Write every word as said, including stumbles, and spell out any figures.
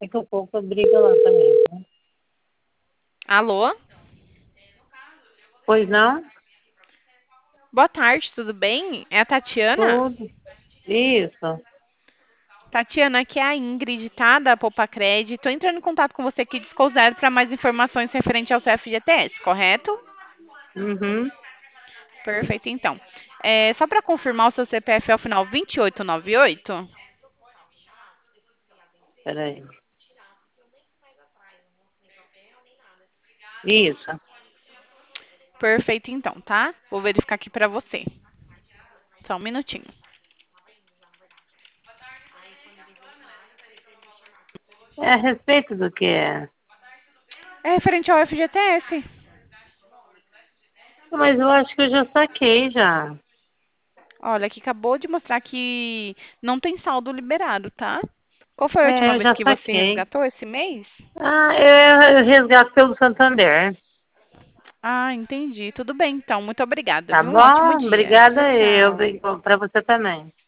É que o povo briga lá também, né? Alô? Pois não? Boa tarde, tudo bem? É a Tatiana? Tudo. Isso. Tatiana, aqui é a Ingrid, tá? Da Poupa Crédito. Tô entrando em contato com você aqui de Zero para mais informações referente ao C F G T S, correto? Uhum. Perfeito, então. É, só para confirmar, o seu C P F é o final vinte e oito noventa e oito? Peraí. Isso. Perfeito, então, tá? Vou verificar aqui para você. Só um minutinho. É a respeito do que é? É referente ao F G T S. Mas eu acho que eu já saquei já. Olha, aqui acabou de mostrar que não tem saldo liberado, tá? Qual foi a É, última eu vez já que você saquei. resgatou esse mês? Ah, eu, eu resgato pelo Santander. Ah, entendi. Tudo bem, então. Muito obrigada, Tá viu? Um ótimo bom? dia. Tchau, Obrigada eu. tchau. Para você também.